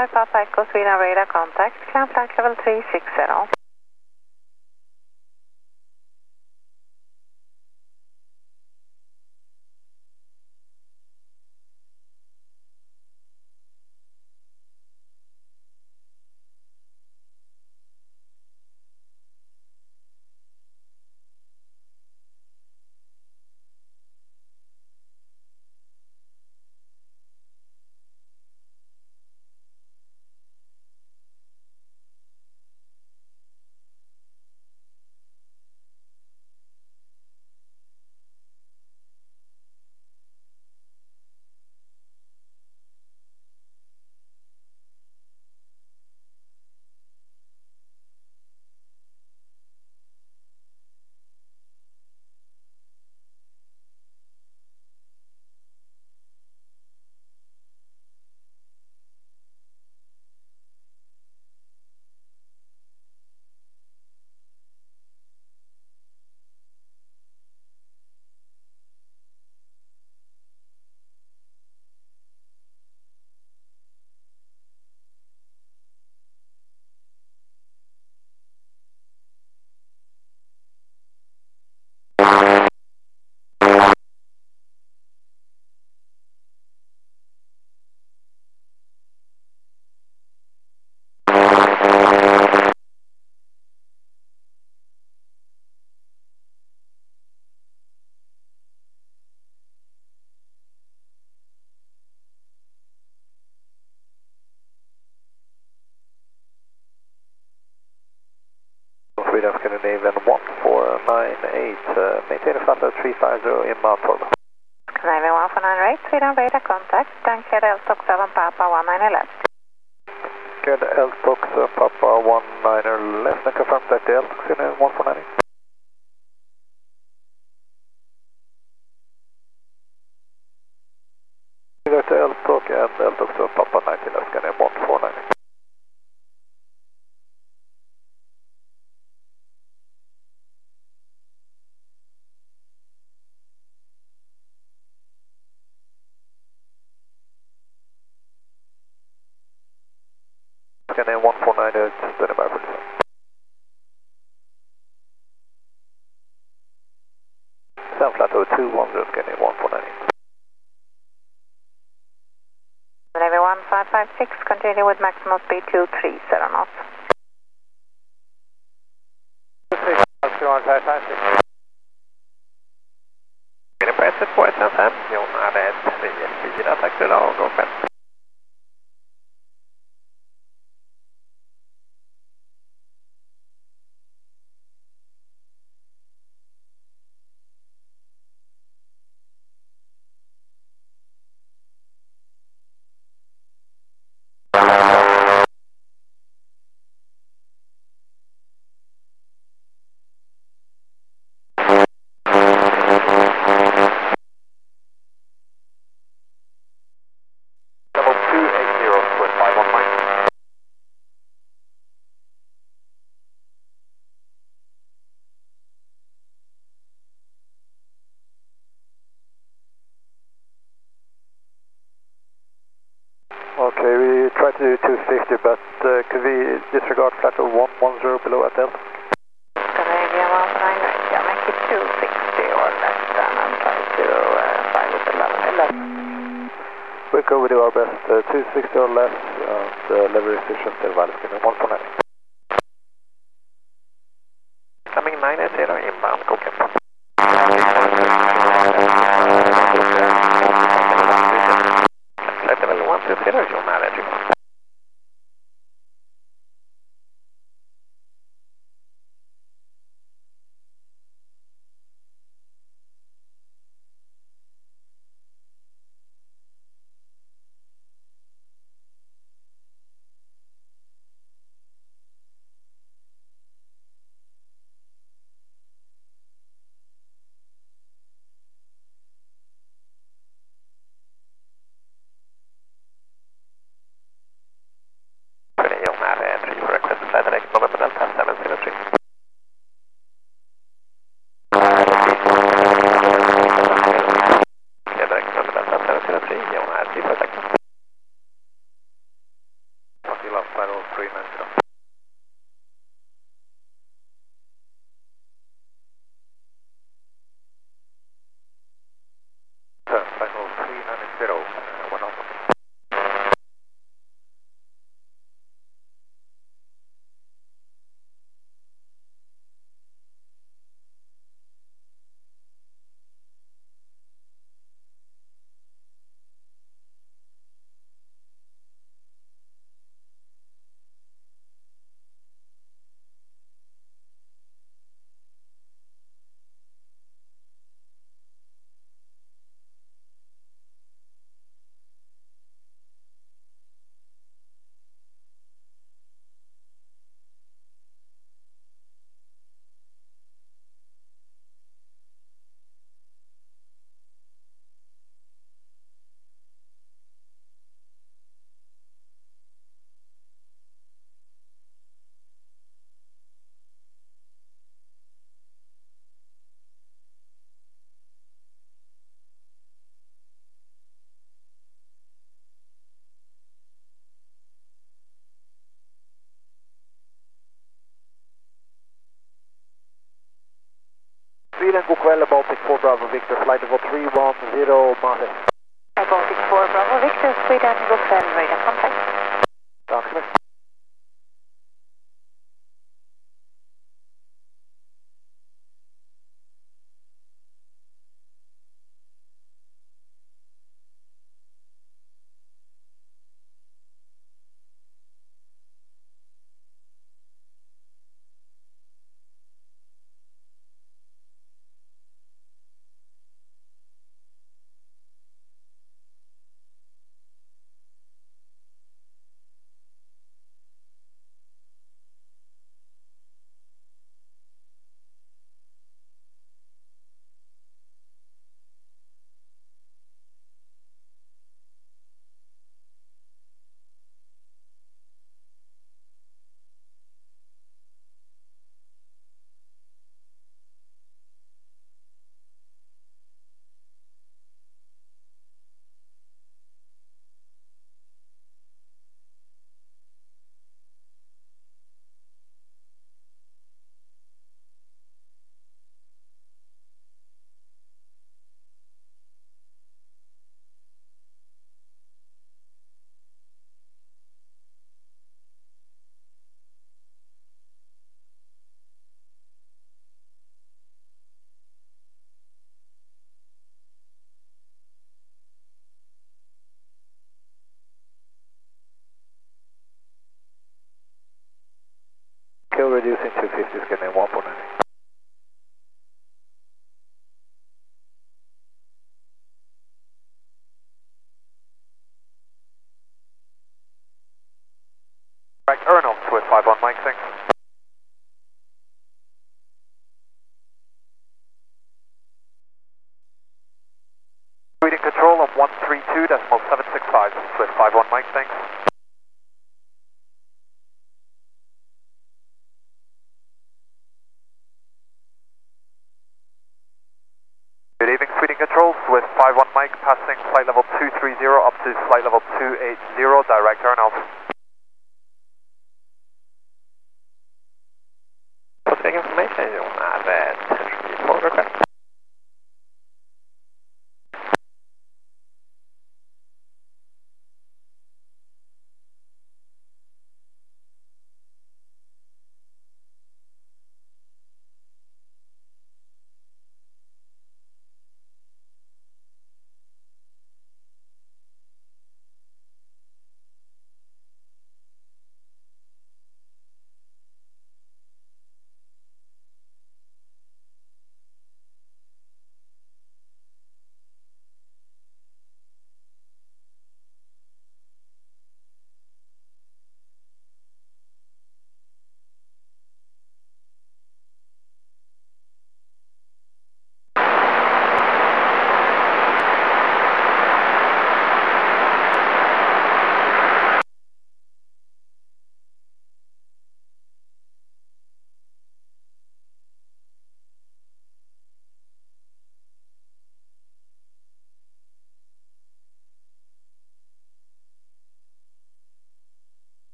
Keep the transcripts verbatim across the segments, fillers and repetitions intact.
five, Papa Echo Sweden radar contact, climb flight level three six zero. Sweden Scandinavian one four nine eight, uh, maintain a flight level three five zero inbound Torba. Scandinavian one four nine eight, Sweden radar contact, Tankhead L-Stock seven Papa one nine left. Good, L-Stock seven Papa one niner left, and confirm that the L-Stock Sweden one four nine eight. We got the L-Stock and L-Stock seven Papa ninety left, Scandinavian one four nine eight. Scandinavian one four nine eight, standing by for descent. Descent flight over two one zero, Scandinavian one four nine eight. Scandinavian one five five six, continue with maximum speed two three zero knots. one five five six. Inne på ett två ett fem, John hade tre fyra, tack för idag och gå själv. Okay, we tried to do two fifty, but uh, could we disregard flight of one one zero below at Delta? Scandinavian one four nine eight, yeah, make it two sixty or less than and try to uh, fly with eleven eleven. We could do our best, uh, two sixty or less, and uh, level restriction still valid, one four nine eight. Coming nine eight zero inbound, go Captain. Flight level one two zero, you're not at you. knots. Sweden, god kväll, Baltic four Bravo Victor, flight level three one zero, Mate. Baltic four Bravo Victor, Sweden, god kväll, radar contact. Tack så mycket. Kill reducing two fifty, scanning one four nine. Right, earn off with five one Mike, thanks. Reading control on one three two decimal seven six five, Swift five one Mike, thanks. Good evening, Sweden Control, Swift five one Mike, passing flight level two three zero up to flight level two eight zero, direct turn off. Putting information on that, for request.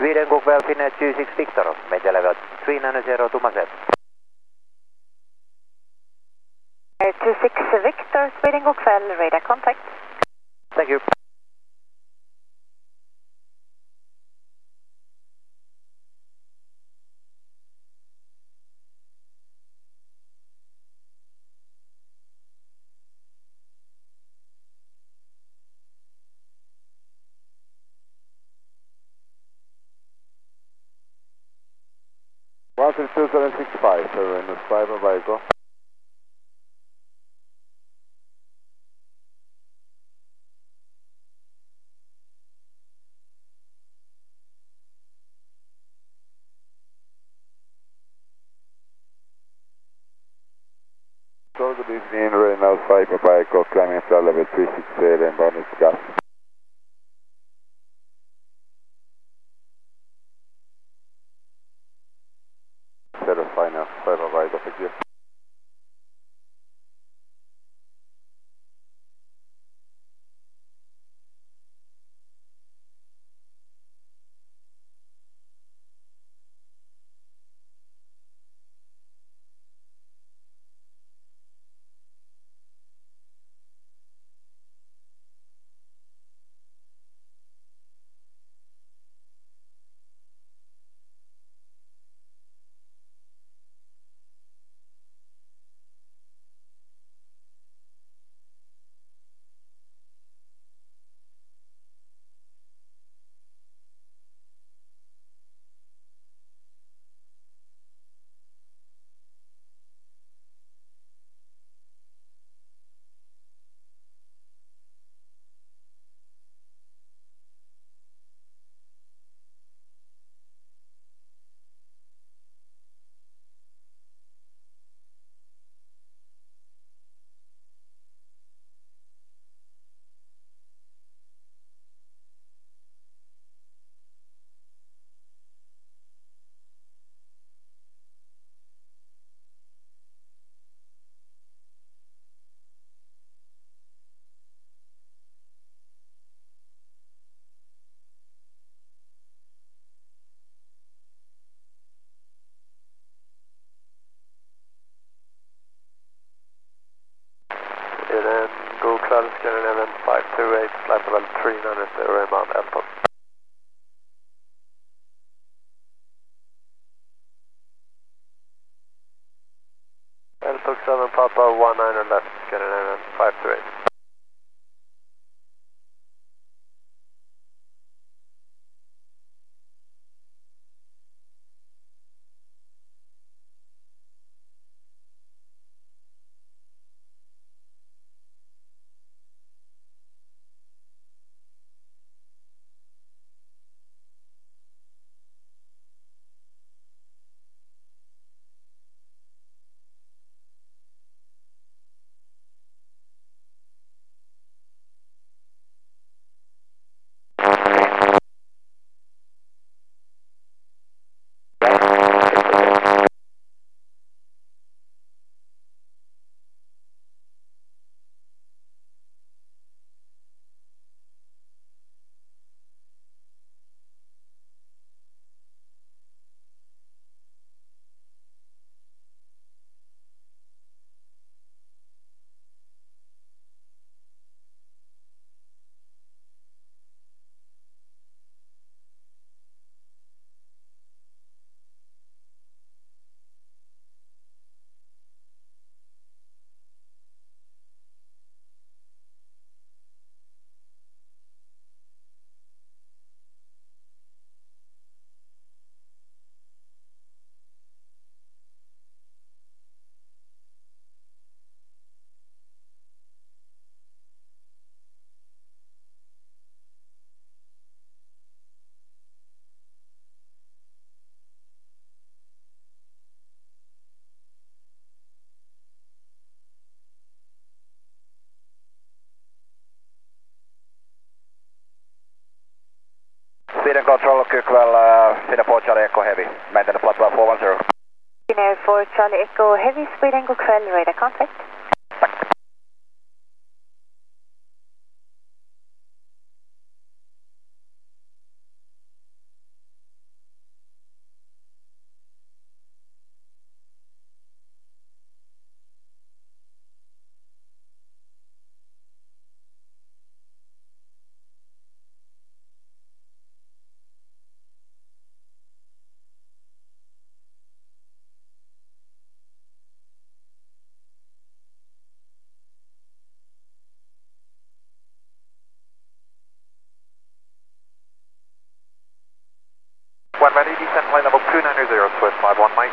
Sweden, god kväll, Finnair two six Victor, major level three nine zero to Marseille. two six Victor, Sweden, god kväll, radar contact. Thank you. one six two seven six five, seven five by go. So good evening, Reynolds five by go, climbing flight level three six eight and bonus gas. Zero final, five by go, thank you. Sweden, god kväll, Scandinavian five two eight, flight level three nine zero, inbound Elton. Elton seven Papa one nine left, Scandinavian five two eight. Sweden Control, good kväll, uh, Finnair four Charlie Echo Heavy, maintain flight level four one zero. Finnair four Charlie Echo Heavy, Sweden, god kväll, radar contact. one Mike.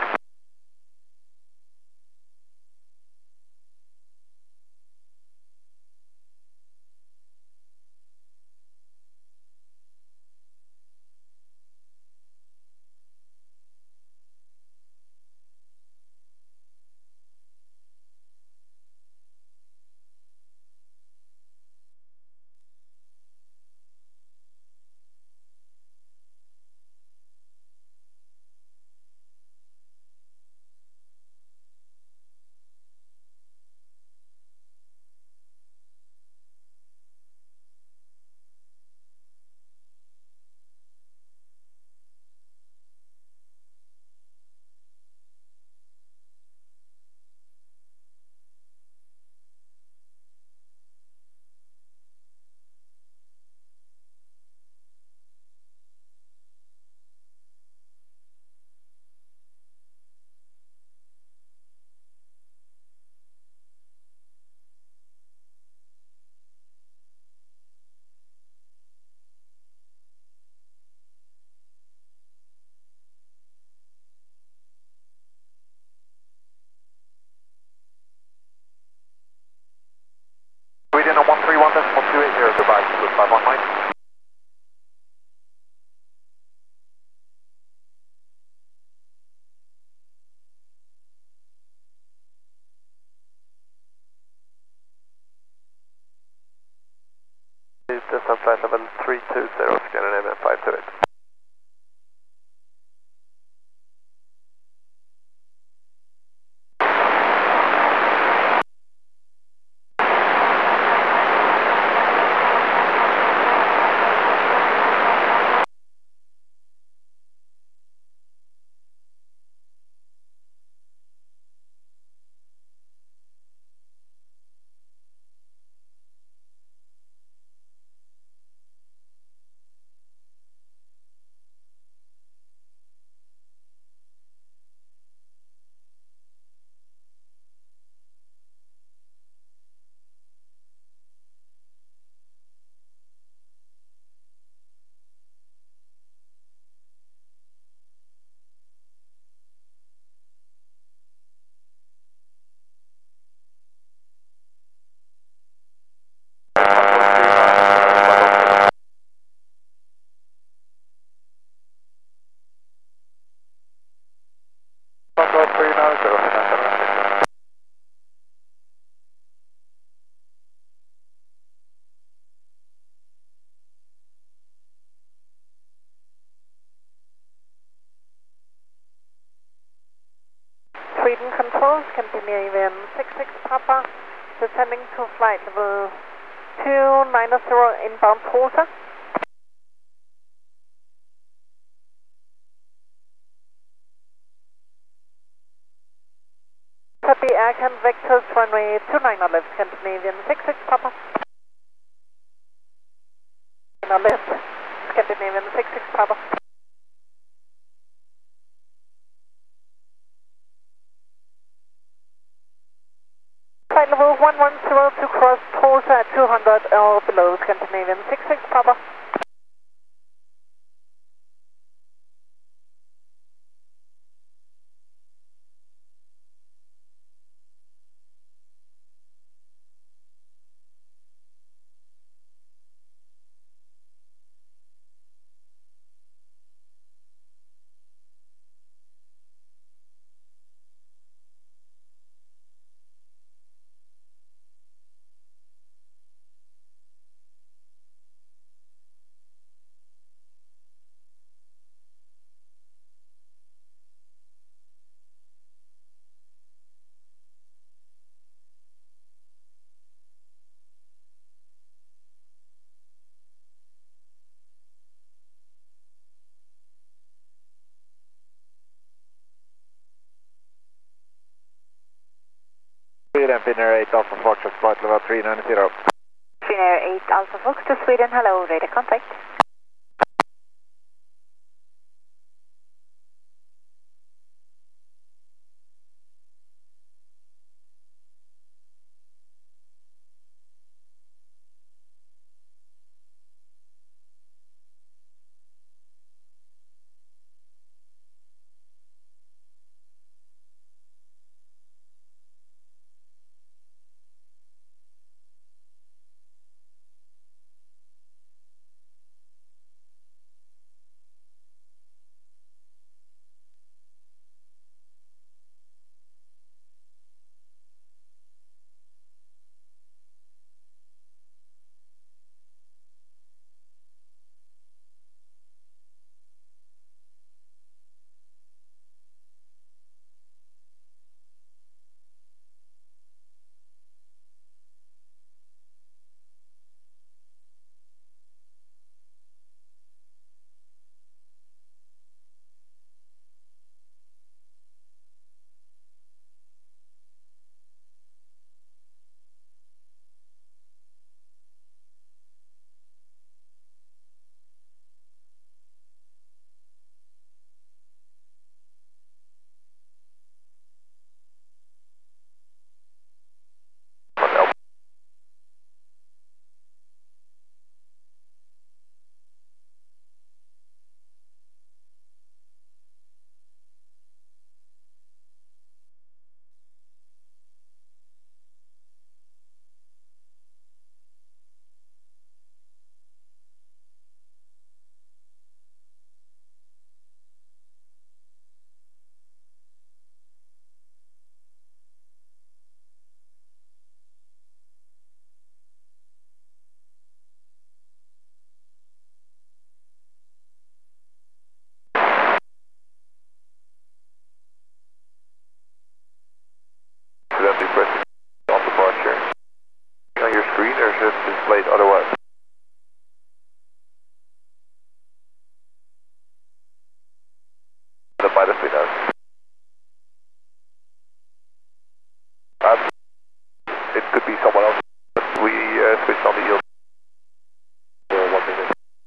Sweden on one three one decimal two eight zero, goodbye, Swiss five one Mike. Distance flight level three two zero, Scandinavian five two eight. Sweden control, Scandinavian six six Papa, descending to flight level two nine zero inbound quarter. Copy, Aircam Vectors, runway two nine left, Scandinavian six six Papa. Left, Scandinavian six six Papa. Flight level one one zero to cross Tulsa at two hundred or below, Scandinavian six six Papa. Sweden, Finnair eight Alpha Fox, flight level three nine zero. Finnair eight Alpha Fox to Sweden, hello, radar contact. should display otherwise. The pilot speed has. Uh, it could be someone else. We uh, switched on the yield for one minute.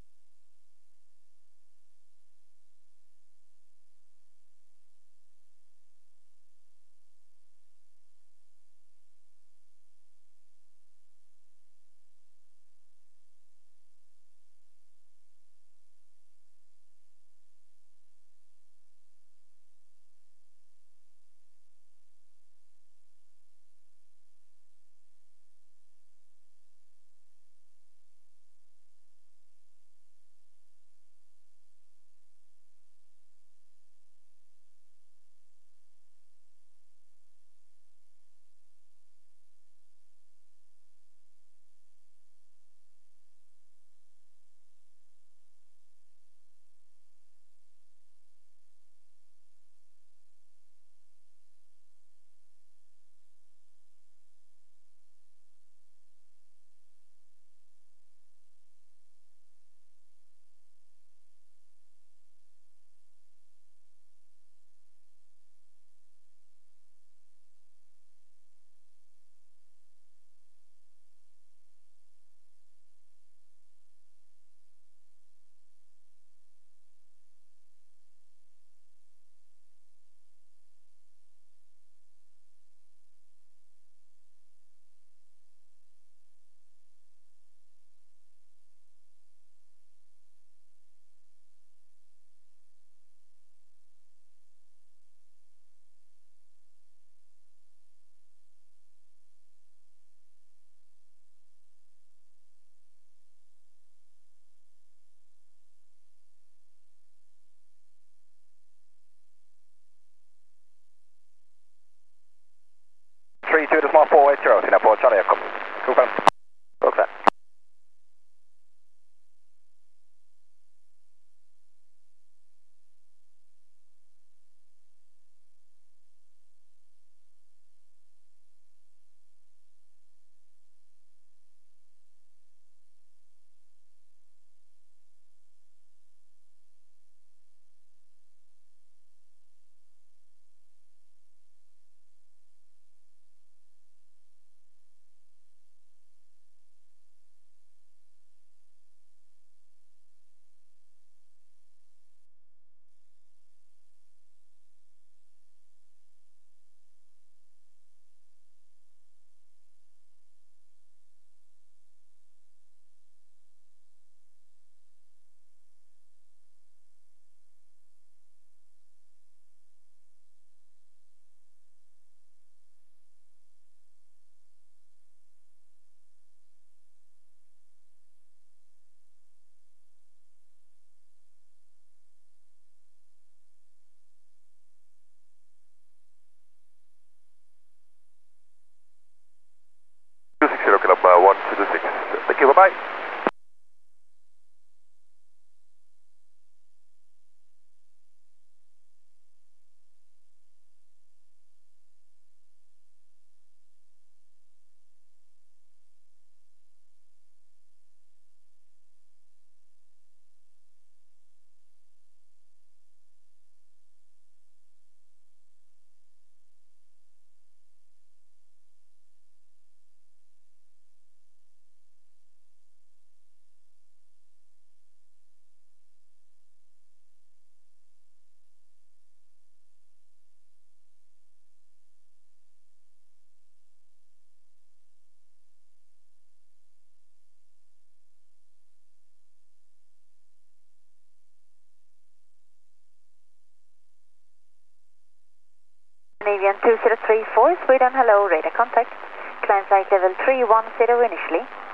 three two to small four eight zero, Singapore Charlie Echo. Confirm. Okay. two six zero, Kilo one two two six. Thank you, bye-bye. Scandinavian two zero three four, Sweden, hello, radar contact. Climb flight level three one zero initially.